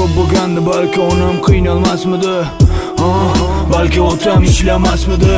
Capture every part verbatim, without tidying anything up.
ko'p bo'lganda balki onam qiynalmasmidi, balki otam ishlamasmidi,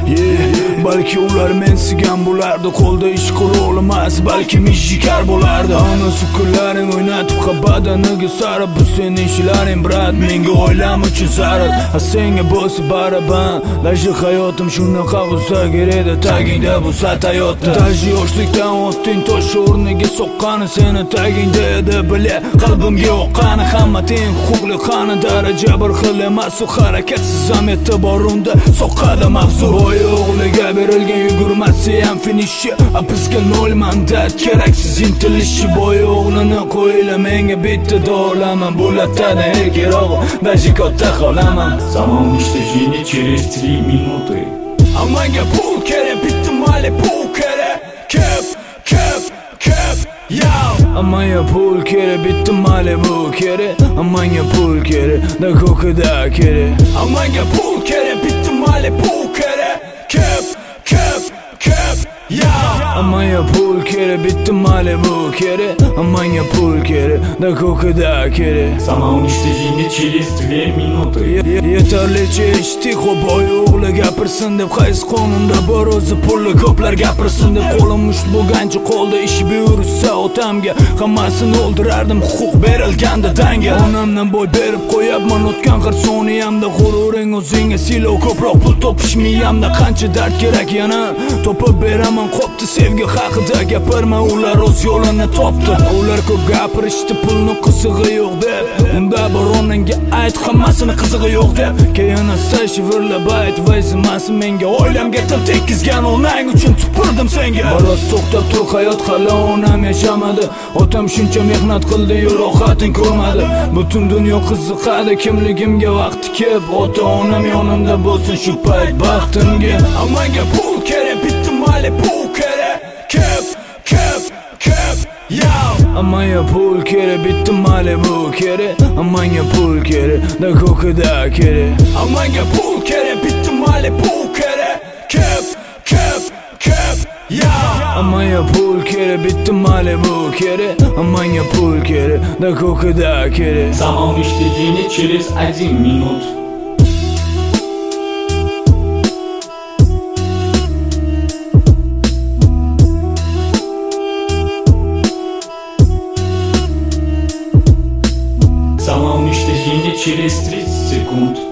balki ular mensigan bo'lardi, qo'lda ish qurolmas, balki mishikar bo'lardi. Ana sukunlaring o'ynatib badaniga sarib, bu sening ishlaring brat, menga oilam uchun zarur. Senga bo'lsa baraban, lashi hayotim shunaqa bo'lsa kerak, tagingda bo'lsa hayotda. Tashi yoshlikdan o'tding, tosh o'rniga soqqani seni tagingda edi, bila qalbimga o'qqani. Hamma teng huquqli qani, daraja bir xil emas, u harakatsiz ham e'tiborunda soqqada mavzu. Boy o'g'liga berilgan yugurmasi ham finishi, bizga nol mandat, keraksiz intilishi. Boy o'g'lini qo'yla menga bitta dolaman, bo'latadi erkeroq, даже katta xolaman. Zamon ishlashini через три minuty. Amanga pul kerak, bitta mali pul kerak, kep, kep, kep, yow. Amanga pul kerak, bitta mali bu kerak, amanga pul kerak, da ko'kida kerak. Amanga pul kerak, bitta mali pul kerak, kep, kep, kep, yow. Amanga pul kerak, bitta mali bu kerak, amanga pul kerak, da ko'kida kerak. Zamon ishlashini через две minuty. Yetarlicha eshitdik, boy o'g'li gapirsin deb, qaysi qonunda bor o'zi pulli ko'plar gapirsin deb. Qo'lim musht bo'lgancha qo'lda ish buyursa otamga, hammasini o'ldirardim huquq berilganda danga. Onamdan boy berib qo'yapman o'tgan har soniyamda, g'ururing o'zingga silo, ko'proq pul topish miyamda. Qancha dard kerak yana topib beraman, qopti sevgi haqida gapirma, ular o'z yo'lini topdi. Ular ko'p gapirishdi, pulni qizig'i yo'q deb, unda bor onangga ayt, hammasini qizig'i yo'q deb. Keyin esa shivirlab ayt, vaysimasin menga, oilamga til tekkizgan onang uchun tupurdim senga. Biroz to'xtab tur, hayot hali onam yashamadi, otam shuncha mehnat qildi, yu rohatin ko'rmadi. Butun dunyo qiziqadi kimligimga vaqti kelib, ota onam yonimda bo'lsin shu payt baxtimga. Amanga pul kerak, bitta mali pul kerak, kep, kep, kep, yow. Amanga pul kerak, bitta mali bu kerak, amanga pul kerak, da ko'kida kerak. Amanga pul kerak, bitta mali pul kerak, kep, kep, kep, yow. Amanga pul kerak, bitta mali bu kerak, amanga pul kerak, da ko'kida kerak. Zamon ishlashini через один minut. Замон ishlashini через тридцать секунд.